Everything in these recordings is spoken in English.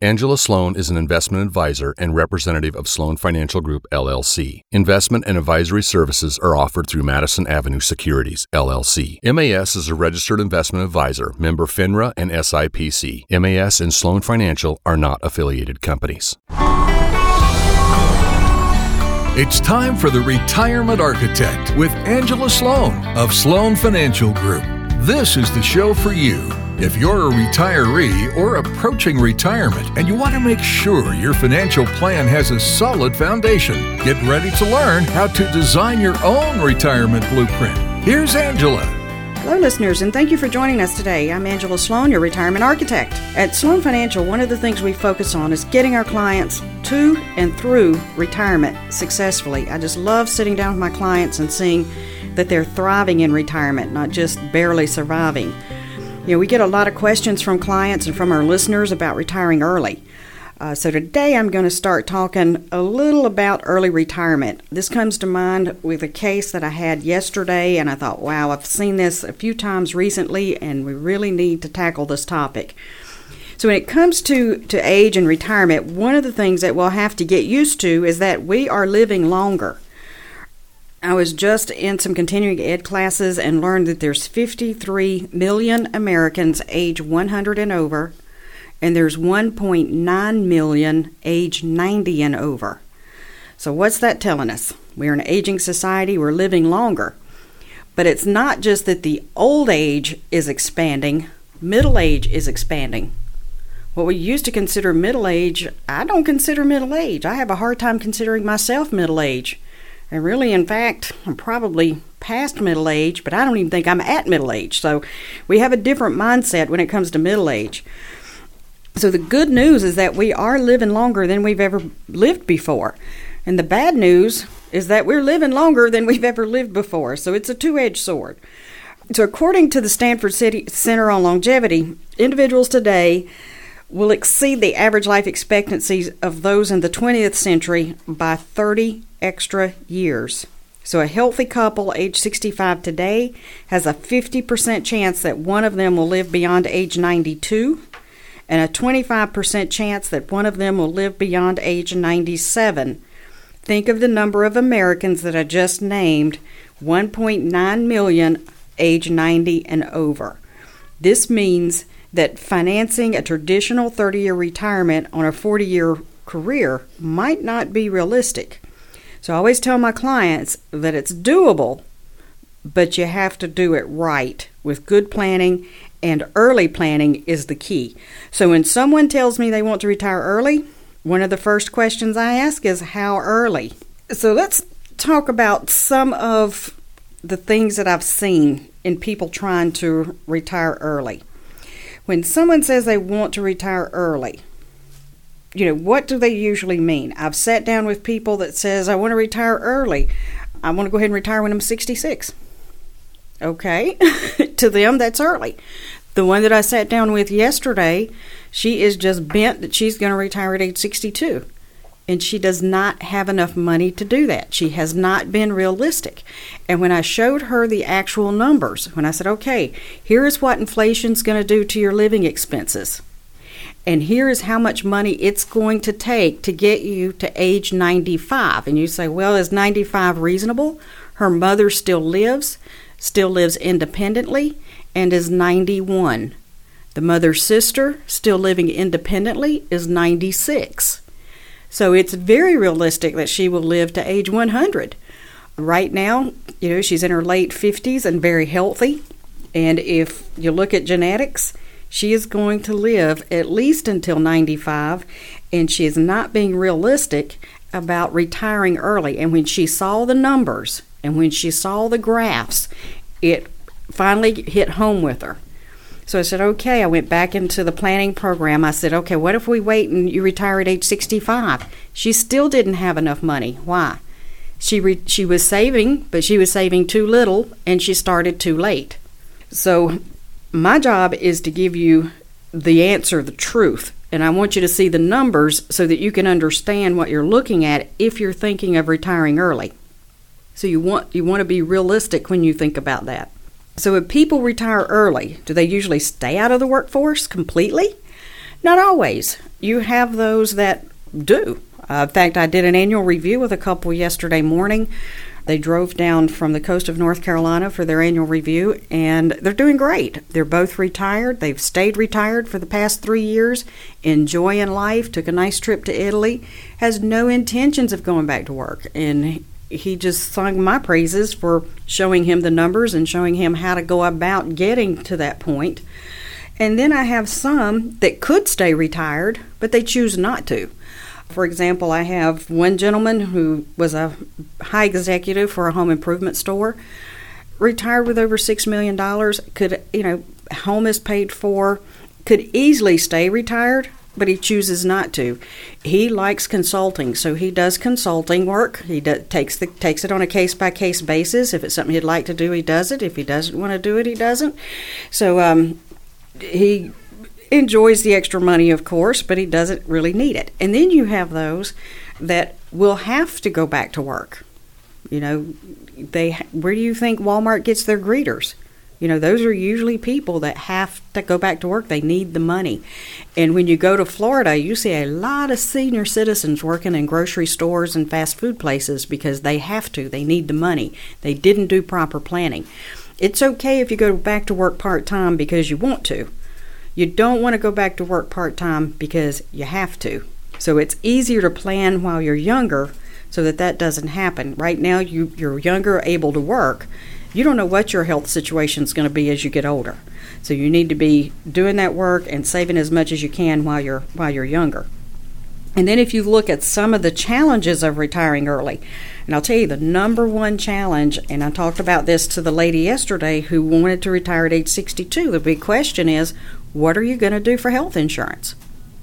Angela Sloan is an investment advisor and representative of Sloan Financial Group, LLC. Investment and advisory services are offered through Madison Avenue Securities, LLC. MAS is a registered investment advisor, member FINRA and SIPC. MAS and Sloan Financial are not affiliated companies. It's time for The Retirement Architect with Angela Sloan of Sloan Financial Group. This is the show for you. If you're a retiree or approaching retirement and you want to make sure your financial plan has a solid foundation, get ready to learn how to design your own retirement blueprint. Here's Angela. Hello, listeners, and thank you for joining us today. I'm Angela Sloan, your retirement architect. At Sloan Financial, one of the things we focus on is getting our clients to and through retirement successfully. I just love sitting down with my clients and seeing that they're thriving in retirement, not just barely surviving. You know, we get a lot of questions from clients and from our listeners about retiring early. So today I'm going to start talking a little about early retirement. This comes to mind with a case that I had yesterday, and I thought, wow, I've seen this a few times recently, and we really need to tackle this topic. So when it comes to age and retirement, one of the things that we'll have to get used to is that we are living longer. I was just in some continuing ed classes and learned that there's 53 million Americans age 100 and over, and there's 1.9 million age 90 and over. So what's that telling us? We're an aging society, we're living longer. But it's not just that the old age is expanding, middle age is expanding. What we used to consider middle age, I don't consider middle age. I have a hard time considering myself middle age. And really, in fact, I'm probably past middle age, but I don't even think I'm at middle age. So we have a different mindset when it comes to middle age. So the good news is that we are living longer than we've ever lived before. And the bad news is that we're living longer than we've ever lived before. So it's a two-edged sword. So according to the Stanford Center on Longevity, individuals today will exceed the average life expectancies of those in the 20th century by 30 extra years. So a healthy couple age 65 today has a 50% chance that one of them will live beyond age 92 and a 25% chance that one of them will live beyond age 97. Think of the number of Americans that I just named, 1.9 million age 90 and over. This means that financing a traditional 30-year retirement on a 40-year career might not be realistic. So I always tell my clients that it's doable, but you have to do it right with good planning, and early planning is the key. So when someone tells me they want to retire early, one of the first questions I ask is, how early? So let's talk about some of the things that I've seen in people trying to retire early. When someone says they want to retire early, what do they usually mean? I've sat down with people that says, I want to retire early. I want to go ahead and retire when I'm 66. Okay, to them, that's early. The one that I sat down with yesterday, she is just bent that she's going to retire at age 62. And she does not have enough money to do that. She has not been realistic. And when I showed her the actual numbers, when I said, okay, here is what inflation's going to do to your living expenses, and here is how much money it's going to take to get you to age 95. And you say, well, is 95 reasonable? Her mother still lives independently, and is 91. The mother's sister, still living independently, is 96. So it's very realistic that she will live to age 100. Right now, she's in her late 50s and very healthy. And if you look at genetics, she is going to live at least until 95, and she is not being realistic about retiring early. And when she saw the numbers and when she saw the graphs, it finally hit home with her. So I said, okay, I went back into the planning program. I said, okay, what if we wait and you retire at age 65? She still didn't have enough money. Why? She was saving, but she was saving too little, and she started too late. So my job is to give you the answer, the truth, and I want you to see the numbers so that you can understand what you're looking at if you're thinking of retiring early. So you want to be realistic when you think about that. So if people retire early, do they usually stay out of the workforce completely? Not always. you have those that do. In fact, I did an annual review with a couple yesterday morning. They drove down from the coast of North Carolina for their annual review, and they're doing great. They're both retired. They've stayed retired for the past 3 years, enjoying life, took a nice trip to Italy, has no intentions of going back to work. And he just sung my praises for showing him the numbers and showing him how to go about getting to that point. And then I have some that could stay retired, but they choose not to. For example, I have one gentleman who was a high executive for a home improvement store, retired with over $6 million, home is paid for, could easily stay retired, but he chooses not to. He likes consulting, so he does consulting work. He takes it on a case-by-case basis. If it's something he'd like to do, he does it. If he doesn't want to do it, he doesn't. So he enjoys the extra money, of course, but he doesn't really need it. And then you have those that will have to go back to work. Where do you think Walmart gets their greeters? Those are usually people that have to go back to work. They need the money. And when you go to Florida, you see a lot of senior citizens working in grocery stores and fast food places because they have to. They need the money. They didn't do proper planning. It's okay if you go back to work part-time because you want to. You don't want to go back to work part-time because you have to. So it's easier to plan while you're younger so that doesn't happen. Right now, you're younger, able to work. You don't know what your health situation is going to be as you get older. So you need to be doing that work and saving as much as you can while you're younger. And then if you look at some of the challenges of retiring early, and I'll tell you the number one challenge, and I talked about this to the lady yesterday who wanted to retire at age 62. The big question is, what are you going to do for health insurance?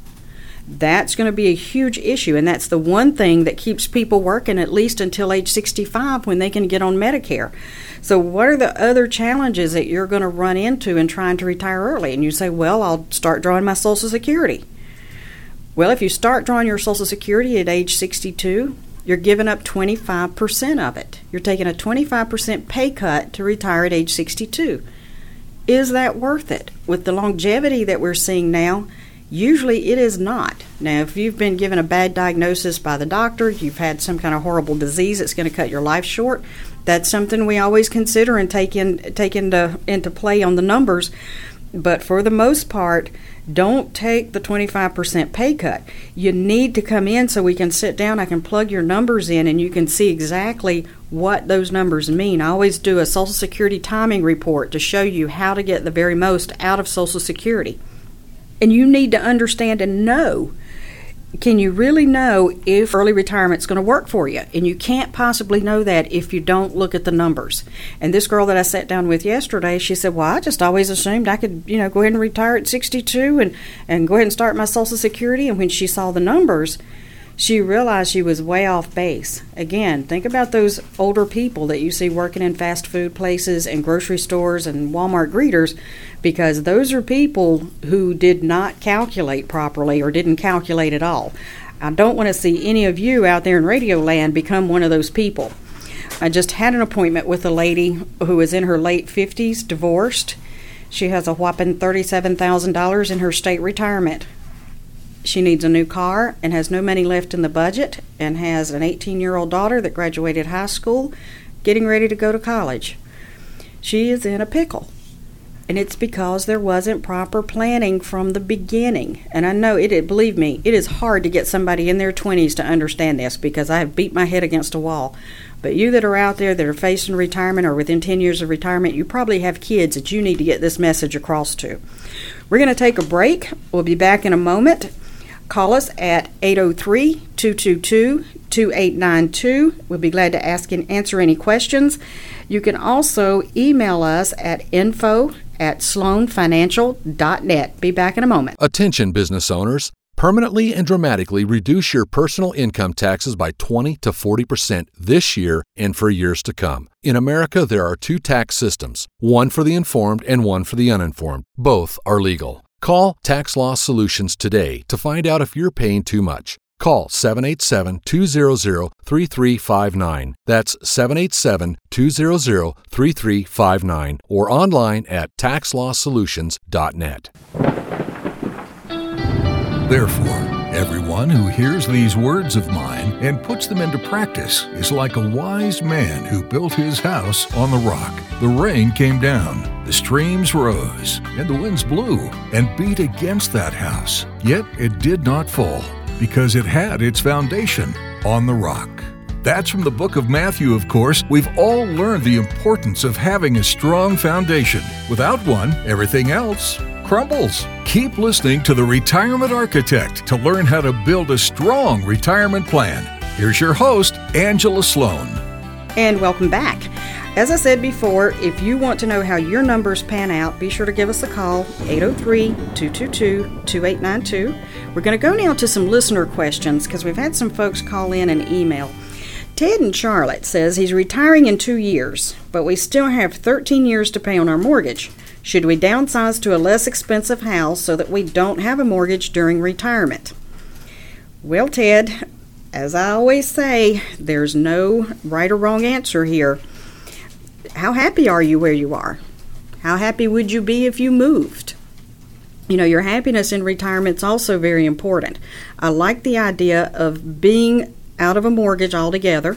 That's going to be a huge issue, and that's the one thing that keeps people working at least until age 65 when they can get on Medicare. So what are the other challenges that you're going to run into in trying to retire early? And you say, well, I'll start drawing my Social Security. Well, if you start drawing your Social Security at age 62, you're giving up 25% of it. You're taking a 25% pay cut to retire at age 62. Is that worth it? With the longevity that we're seeing now, usually it is not. Now, if you've been given a bad diagnosis by the doctor, you've had some kind of horrible disease that's going to cut your life short, that's something we always consider and take into play on the numbers. But for the most part, don't take the 25% pay cut. You need to come in so we can sit down, I can plug your numbers in, and you can see exactly what those numbers mean. I always do a Social Security timing report to show you how to get the very most out of Social Security. And you need to understand and know, can you really know if early retirement is going to work for you? And you can't possibly know that if you don't look at the numbers. And this girl that I sat down with yesterday, she said, well, I just always assumed I could, go ahead and retire at 62 and go ahead and start my Social Security. And when she saw the numbers, she realized she was way off base. Again, think about those older people that you see working in fast food places and grocery stores and Walmart greeters, because those are people who did not calculate properly or didn't calculate at all. I don't want to see any of you out there in Radio Land become one of those people. I just had an appointment with a lady who is in her late 50s, divorced. She has a whopping $37,000 in her state retirement. She needs a new car and has no money left in the budget and has an 18-year-old daughter that graduated high school, getting ready to go to college. She is in a pickle. And it's because there wasn't proper planning from the beginning. And I know, believe me, it is hard to get somebody in their 20s to understand this because I have beat my head against a wall. But you that are out there that are facing retirement or within 10 years of retirement, you probably have kids that you need to get this message across to. We're going to take a break. We'll be back in a moment. Call us at 803-222-2892. We'll be glad to answer any questions. You can also email us at info@sloanfinancial.net. Be back in a moment. Attention business owners. Permanently and dramatically reduce your personal income taxes by 20 to 40% this year and for years to come. In America, there are two tax systems, one for the informed and one for the uninformed. Both are legal. Call Tax Law Solutions today to find out if you're paying too much. Call 787-200-3359. That's 787-200-3359 or online at taxlawsolutions.net. Therefore, Everyone who hears these words of mine and puts them into practice is like a wise man who built his house on the rock. The rain came down, the streams rose, and the winds blew and beat against that house. Yet it did not fall, because it had its foundation on the rock. That's from the book of Matthew, of course. We've all learned the importance of having a strong foundation. Without one, everything else crumbles. Keep listening to The Retirement Architect to learn how to build a strong retirement plan. Here's your host, Angela Sloan. And welcome back. As I said before, if you want to know how your numbers pan out, be sure to give us a call, 803-222-2892. We're going to go now to some listener questions because we've had some folks call in and email. Ted in Charlotte says he's retiring in 2 years, but we still have 13 years to pay on our mortgage. Should we downsize to a less expensive house so that we don't have a mortgage during retirement? Well, Ted, as I always say, there's no right or wrong answer here. How happy are you where you are? How happy would you be if you moved? You know, your happiness in retirement is also very important. I like the idea of being out of a mortgage altogether.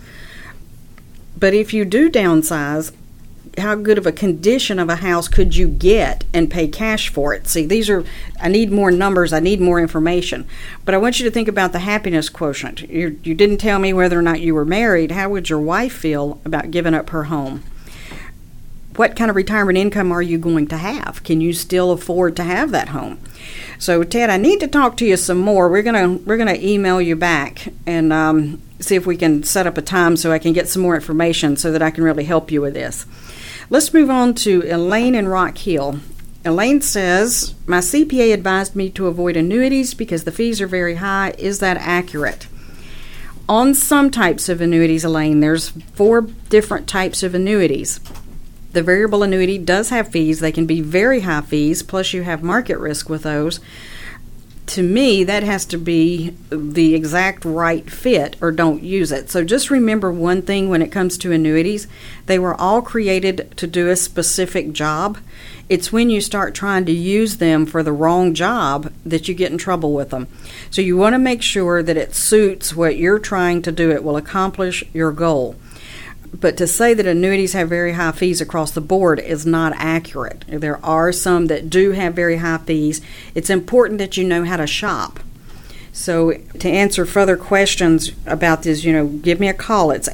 But if you do downsize, how good of a condition of a house could you get and pay cash for it? See, I need more numbers, I need more information. But I want you to think about the happiness quotient. You didn't tell me whether or not you were married. How would your wife feel about giving up her home? What kind of retirement income are you going to have? Can you still afford to have that home? So, Ted, I need to talk to you some more. We're gonna email you back and see if we can set up a time so I can get some more information so that I can really help you with this. Let's move on to Elaine in Rock Hill. Elaine says, my CPA advised me to avoid annuities because the fees are very high. Is that accurate? On some types of annuities, Elaine, there's 4 different types of annuities. The variable annuity does have fees. They can be very high fees, plus you have market risk with those. To me, that has to be the exact right fit or don't use it. So just remember one thing when it comes to annuities. They were all created to do a specific job. It's when you start trying to use them for the wrong job that you get in trouble with them. So you want to make sure that it suits what you're trying to do. It will accomplish your goal. But to say that annuities have very high fees across the board is not accurate. There are some that do have very high fees. It's important that you know how to shop. So to answer further questions about this, give me a call. It's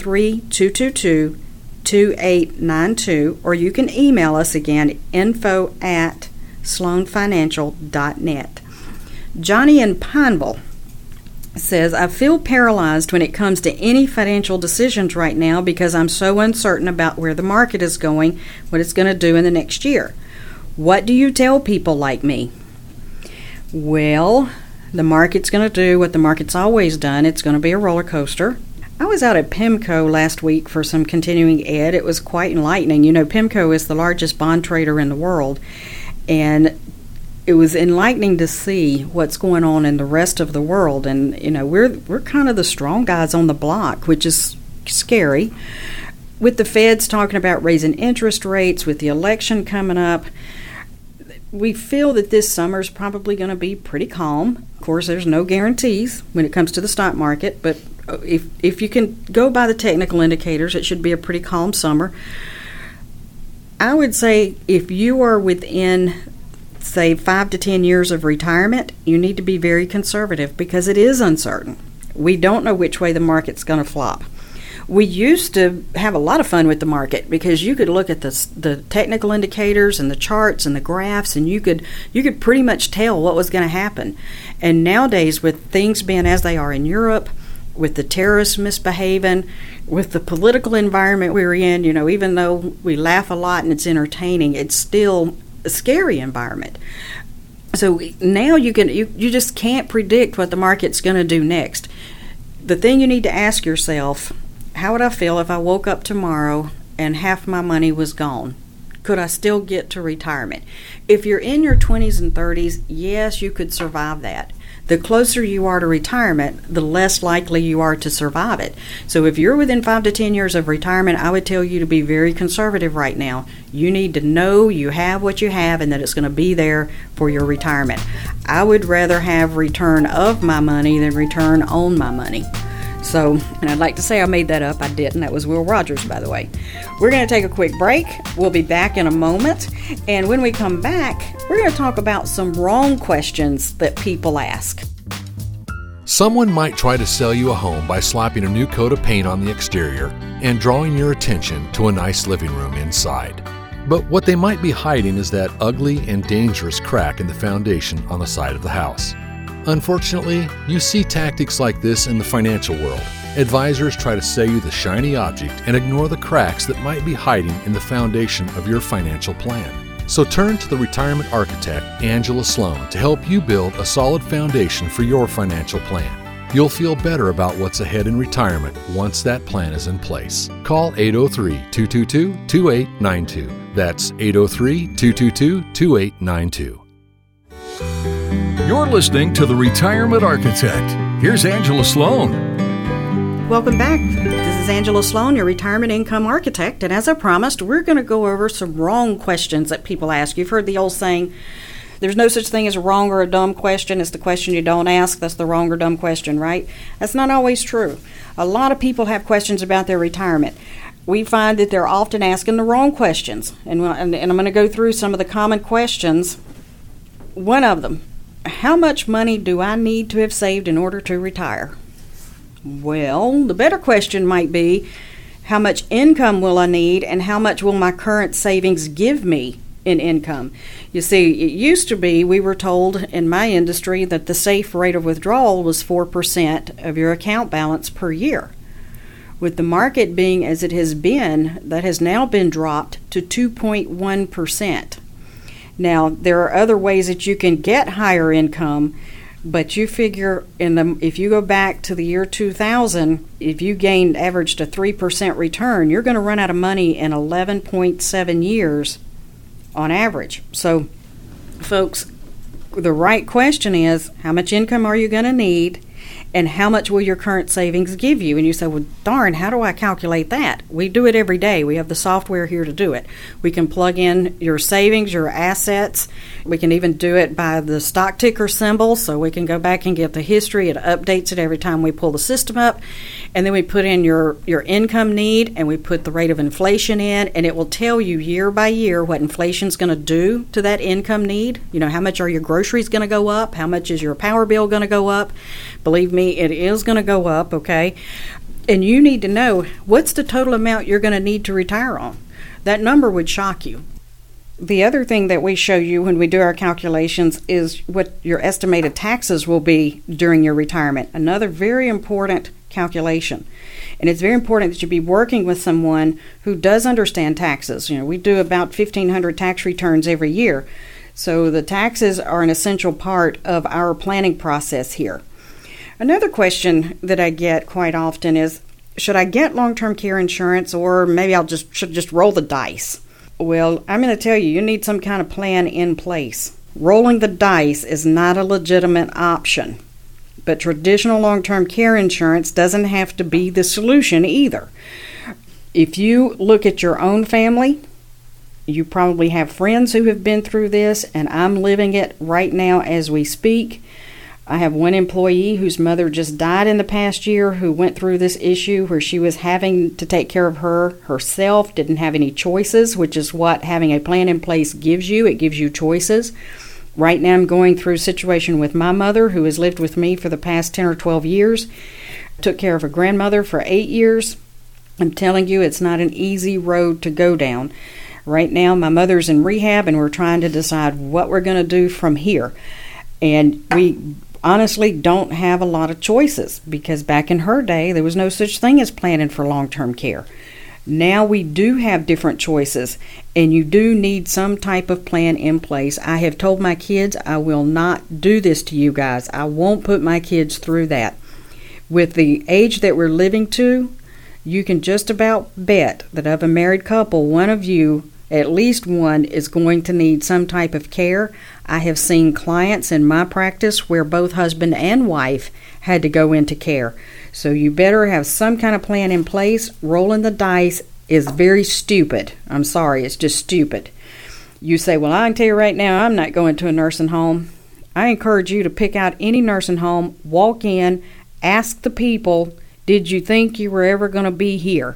803-222-2892, or you can email us again, info@sloanfinancial.net. Johnny in Pineville says, I feel paralyzed when it comes to any financial decisions right now because I'm so uncertain about where the market is going, what it's going to do in the next year. What do you tell people like me? Well, the market's going to do what the market's always done. It's going to be a roller coaster. I was out at PIMCO last week for some continuing ed. It was quite enlightening. PIMCO is the largest bond trader in the world, and it was enlightening to see what's going on in the rest of the world. And, we're kind of the strong guys on the block, which is scary. With the feds talking about raising interest rates, with the election coming up, we feel that this summer's probably going to be pretty calm. Of course, there's no guarantees when it comes to the stock market, but if you can go by the technical indicators, it should be a pretty calm summer. I would say if you are within, say, 5 to 10 years of retirement, you need to be very conservative because it is uncertain. We don't know which way the market's going to flop. We used to have a lot of fun with the market because you could look at the technical indicators and the charts and the graphs, and you could pretty much tell what was going to happen. And nowadays, with things being as they are in Europe, with the terrorists misbehaving, with the political environment we're in, even though we laugh a lot and it's entertaining, it's still a scary environment. So now you just can't predict what the market's going to do next. The thing you need to ask yourself, how would I feel if I woke up tomorrow and half my money was gone? Could I still get to retirement? If you're in your 20s and 30s, yes, you could survive that. the closer you are to retirement, the less likely you are to survive it. So if you're within 5 to 10 years of retirement, I would tell you to be very conservative right now. You need to know you have what you have and that it's going to be there for your retirement. I would rather have return of my money than return on my money. So, and I'd like to say I made that up. I didn't. That was Will Rogers, by the way. We're going to take a quick break. We'll be back in a moment. And when we come back, we're going to talk about some wrong questions that people ask. Someone might try to sell you a home by slapping a new coat of paint on the exterior and drawing your attention to a nice living room inside. But what they might be hiding is that ugly and dangerous crack in the foundation on the side of the house. Unfortunately, you see tactics like this in the financial world. Advisors try to sell you the shiny object and ignore the cracks that might be hiding in the foundation of your financial plan. So turn to the retirement architect, Angela Sloan, to help you build a solid foundation for your financial plan. You'll feel better about what's ahead in retirement once that plan is in place. Call 803-222-2892. That's 803-222-2892. You're listening to The Retirement Architect. Here's Angela Sloan. Welcome back. This is Angela Sloan, your retirement income architect. And as I promised, we're going to go over some wrong questions that people ask. You've heard the old saying, there's no such thing as a wrong or a dumb question. It's the question you don't ask. That's the wrong or dumb question, right? That's not always true. A lot of people have questions about their retirement. We find that they're often asking the wrong questions. And I'm going to go through some of the common questions. One of them, how much money do I need to have saved in order to retire? Well, the better question might be, how much income will I need and how much will my current savings give me in income? You see, it used to be, we were told in my industry that the safe rate of withdrawal was 4% of your account balance per year. With the market being as it has been, that has now been dropped to 2.1%. Now, there are other ways that you can get higher income, but you figure if you go back to the year 2000, if you averaged a 3% return, you're going to run out of money in 11.7 years on average. So, folks, the right question is, how much income are you going to need? And how much will your current savings give you? And you say, well, darn, how do I calculate that? We do it every day. We have the software here to do it. We can plug in your savings, your assets. We can even do it by the stock ticker symbol, so we can go back and get the history. It updates it every time we pull the system up. And then we put in your income need, and we put the rate of inflation in, and it will tell you year by year what inflation's going to do to that income need. You know, how much are your groceries going to go up? How much is your power bill going to go up? Believe me, it is going to go up, okay? And you need to know, what's the total amount you're going to need to retire on? That number would shock you. The other thing that we show you when we do our calculations is what your estimated taxes will be during your retirement. Another very important calculation. And it's very important that you be working with someone who does understand taxes. You know, we do about 1,500 tax returns every year. So the taxes are an essential part of our planning process here. Another question that I get quite often is, should I get long-term care insurance, or maybe should just roll the dice? Well, I'm going to tell you, you need some kind of plan in place. Rolling the dice is not a legitimate option, but traditional long-term care insurance doesn't have to be the solution either. If you look at your own family, you probably have friends who have been through this, and I'm living it right now as we speak. I have one employee whose mother just died in the past year who went through this issue where she was having to take care of her herself, didn't have any choices, which is what having a plan in place gives you. It gives you choices. Right now I'm going through a situation with my mother who has lived with me for the past 10 or 12 years. Took care of a grandmother for 8 years. I'm telling you, it's not an easy road to go down. Right now my mother's in rehab and we're trying to decide what we're going to do from here. And we honestly don't have a lot of choices because back in her day there was no such thing as planning for long-term care. Now we do have different choices, and you do need some type of plan in place. I have told my kids I will not do this to you guys. I won't put my kids through that. With the age that we're living to, you can just about bet that of a married couple, one of you At least one is going to need some type of care. I have seen clients in my practice where both husband and wife had to go into care. So you better have some kind of plan in place. Rolling the dice is very stupid. I'm sorry, it's just stupid. You say, well, I can tell you right now, I'm not going to a nursing home. I encourage you to pick out any nursing home, walk in, ask the people, did you think you were ever going to be here?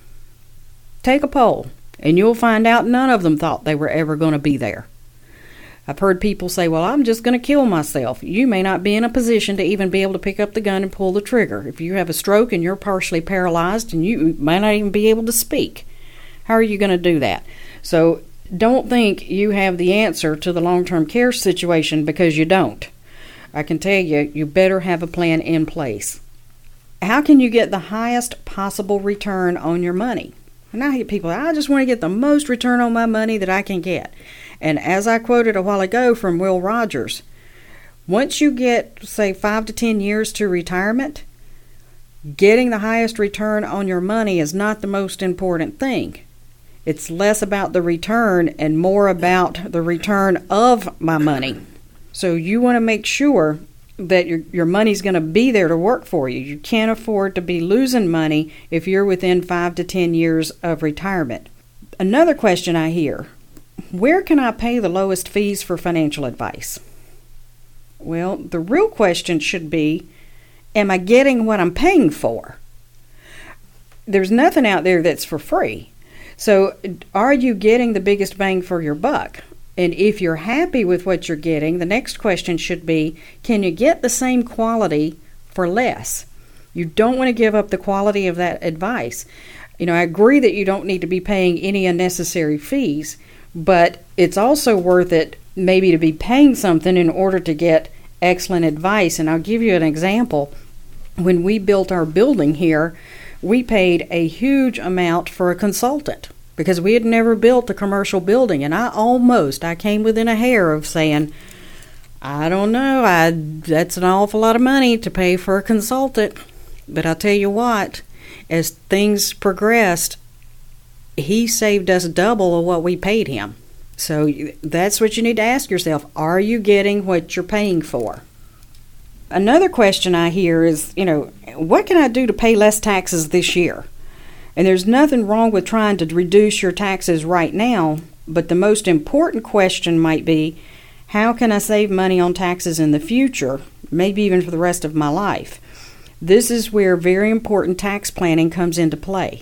Take a poll, and you'll find out none of them thought they were ever going to be there. I've heard people say, well, I'm just going to kill myself. You may not be in a position to even be able to pick up the gun and pull the trigger. If you have a stroke and you're partially paralyzed and you might not even be able to speak, how are you going to do that? So don't think you have the answer to the long-term care situation, because you don't. I can tell you, you better have a plan in place. How can you get the highest possible return on your money? And I hear people, I just want to get the most return on my money that I can get. And as I quoted a while ago from Will Rogers, once you get, say, 5 to 10 years to retirement, getting the highest return on your money is not the most important thing. It's less about the return and more about the return of my money. So you want to make sure that your money's going to be there to work for you. You can't afford to be losing money if you're within 5 to 10 years of retirement. Another question I hear, where can I pay the lowest fees for financial advice? Well, the real question should be, am I getting what I'm paying for? There's nothing out there that's for free. So are you getting the biggest bang for your buck? And if you're happy with what you're getting, the next question should be, can you get the same quality for less? You don't want to give up the quality of that advice. I agree that you don't need to be paying any unnecessary fees, but it's also worth it maybe to be paying something in order to get excellent advice. And I'll give you an example. When we built our building here, we paid a huge amount for a consultant because we had never built a commercial building. And I came within a hair of saying, I don't know, that's an awful lot of money to pay for a consultant. But I'll tell you what, as things progressed, he saved us double of what we paid him. So that's what you need to ask yourself. Are you getting what you're paying for? Another question I hear is, what can I do to pay less taxes this year? And there's nothing wrong with trying to reduce your taxes right now, but the most important question might be, how can I save money on taxes in the future, maybe even for the rest of my life? This is where very important tax planning comes into play.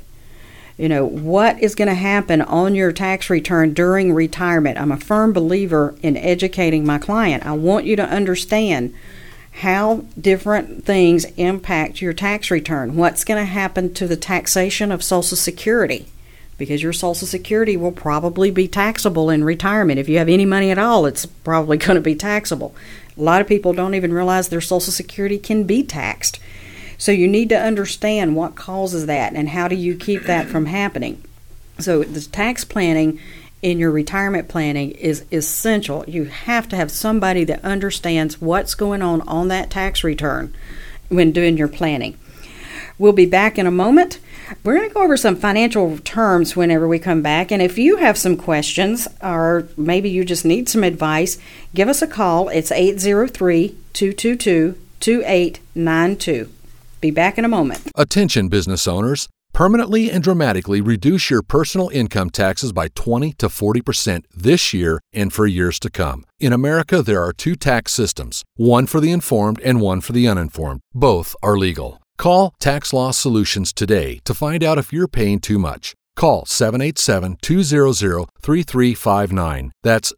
What is going to happen on your tax return during retirement? I'm a firm believer in educating my client. I want you to understand how different things impact your tax return. What's going to happen to the taxation of Social Security? Because your Social Security will probably be taxable in retirement. If you have any money at all, it's probably going to be taxable. A lot of people don't even realize their Social Security can be taxed. So you need to understand what causes that and how do you keep that from happening. So the tax planning in your retirement planning is essential. You have to have somebody that understands what's going on that tax return when doing your planning. We'll be back in a moment. We're going to go over some financial terms whenever we come back. And if you have some questions or maybe you just need some advice, give us a call. It's 803-222-2892. Be back in a moment. Attention business owners. Permanently and dramatically reduce your personal income taxes by 20 to 40% this year and for years to come. In America, there are two tax systems, one for the informed and one for the uninformed. Both are legal. Call Tax Law Solutions today to find out if you're paying too much. Call 787-200-3359. That's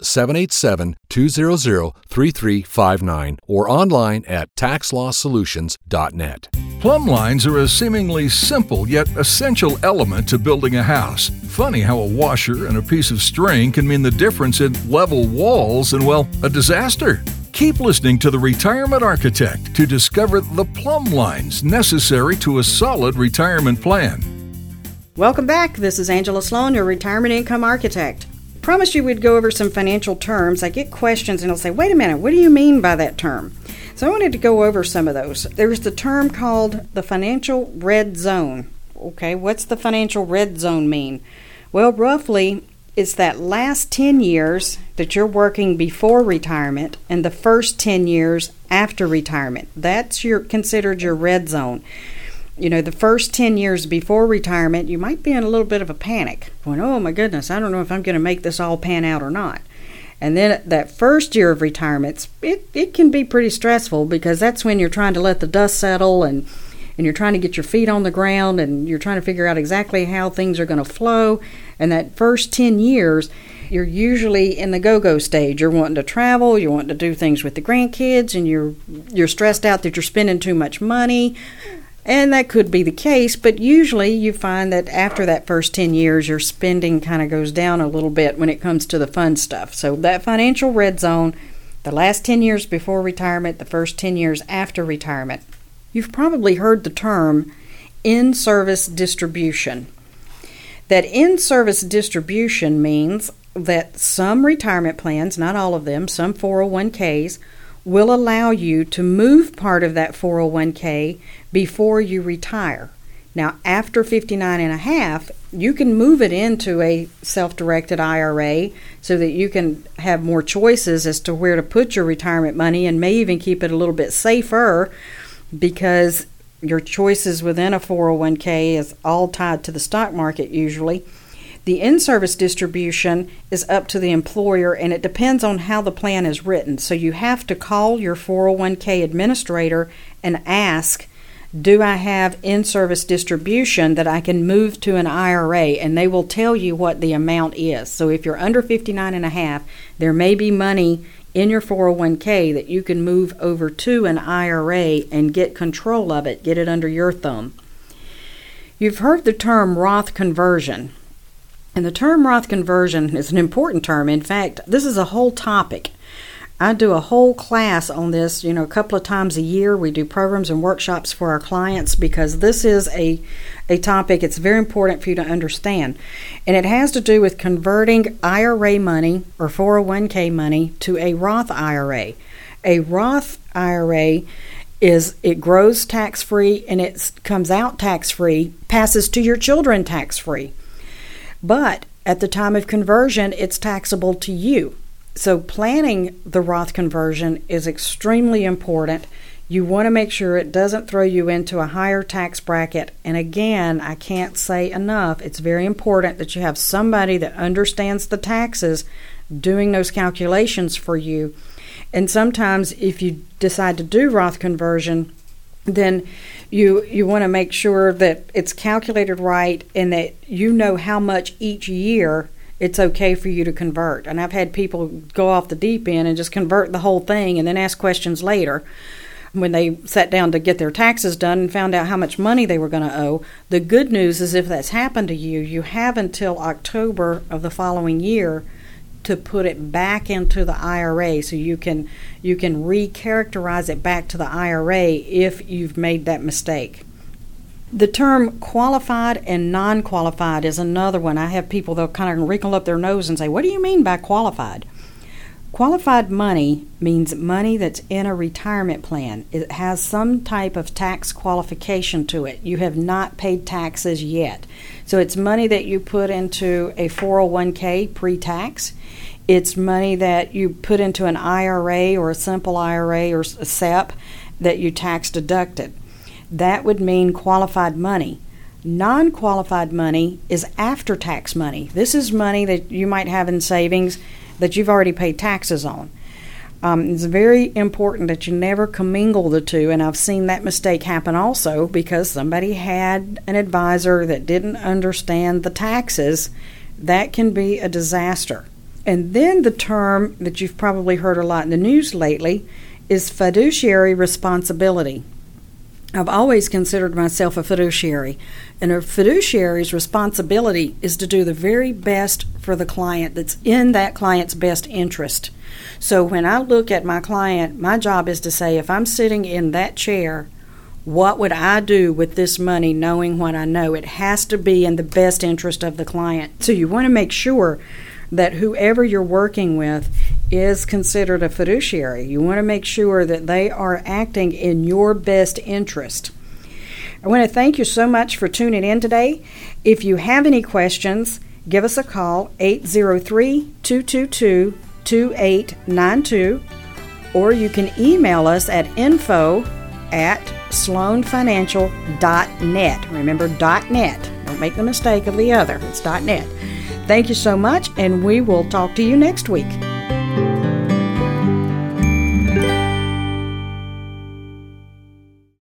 787-200-3359 or online at taxlawsolutions.net. Plumb lines are a seemingly simple yet essential element to building a house. Funny how a washer and a piece of string can mean the difference in level walls and, well, a disaster. Keep listening to The Retirement Architect to discover the plumb lines necessary to a solid retirement plan. Welcome back. This is Angela Sloan, your retirement income architect. Promised you we'd go over some financial terms. I get questions and I'll say, wait a minute, what do you mean by that term? So I wanted to go over some of those. There's the term called the financial red zone. Okay, what's the financial red zone mean? Well, roughly, it's that last 10 years that you're working before retirement and the first 10 years after retirement. That's considered your red zone. The first 10 years before retirement, you might be in a little bit of a panic, going, oh my goodness, I don't know if I'm going to make this all pan out or not. And then that first year of retirement, it can be pretty stressful, because that's when you're trying to let the dust settle and you're trying to get your feet on the ground and you're trying to figure out exactly how things are going to flow. And that first 10 years, you're usually in the go-go stage. You're wanting to travel, you're wanting to do things with the grandkids, and you're stressed out that you're spending too much money. And that could be the case, but usually you find that after that first 10 years, your spending kind of goes down a little bit when it comes to the fun stuff. So that financial red zone, the last 10 years before retirement, the first 10 years after retirement. You've probably heard the term in-service distribution. That in-service distribution means that some retirement plans, not all of them, some 401ks, will allow you to move part of that 401k before you retire. Now, after 59 and a half, you can move it into a self-directed IRA so that you can have more choices as to where to put your retirement money, and may even keep it a little bit safer, because your choices within a 401k is all tied to the stock market usually. The in-service distribution is up to the employer, and it depends on how the plan is written. So you have to call your 401k administrator and ask, do I have in-service distribution that I can move to an IRA? And they will tell you what the amount is. So if you're under 59 and a half, there may be money in your 401k that you can move over to an IRA and get control of it, get it under your thumb. You've heard the term Roth conversion. And the term Roth conversion is an important term. In fact, this is a whole topic. I do a whole class on this, a couple of times a year. We do programs and workshops for our clients, because this is a topic it's very important for you to understand. And it has to do with converting IRA money or 401k money to a Roth IRA. A Roth IRA it grows tax-free, and it comes out tax-free, passes to your children tax-free. But at the time of conversion, it's taxable to you. So planning the Roth conversion is extremely important. You want to make sure it doesn't throw you into a higher tax bracket. And again, I can't say enough, it's very important that you have somebody that understands the taxes doing those calculations for you. And sometimes if you decide to do Roth conversion, then you want to make sure that it's calculated right, and that you know how much each year it's okay for you to convert. And I've had people go off the deep end and just convert the whole thing and then ask questions later when they sat down to get their taxes done and found out how much money they were going to owe. The good news is, if that's happened to you, you have until October of the following year to put it back into the IRA, so you can recharacterize it back to the IRA if you've made that mistake. The term qualified and non-qualified is another one. I have people, they'll kind of wrinkle up their nose and say, what do you mean by qualified? Qualified money means money that's in a retirement plan. It has some type of tax qualification to it. You have not paid taxes yet. So it's money that you put into a 401k pre-tax. It's money that you put into an IRA or a simple IRA or a SEP that you tax deducted. That would mean qualified money. Non-qualified money is after-tax money. This is money that you might have in savings that you've already paid taxes on. It's very important that you never commingle the two, and I've seen that mistake happen also because somebody had an advisor that didn't understand the taxes. That can be a disaster. And then the term that you've probably heard a lot in the news lately is fiduciary responsibility. I've always considered myself a fiduciary, and a fiduciary's responsibility is to do the very best for the client that's in that client's best interest. So when I look at my client, my job is to say, if I'm sitting in that chair, what would I do with this money knowing what I know? It has to be in the best interest of the client. So you want to make sure that whoever you're working with is considered a fiduciary. You want to make sure that they are acting in your best interest. I want to thank you so much for tuning in today. If you have any questions, give us a call, 803-222-2892, or you can email us at info@sloanfinancial.net. Remember, .net. Don't make the mistake of the other. It's .net. Thank you so much, and we will talk to you next week.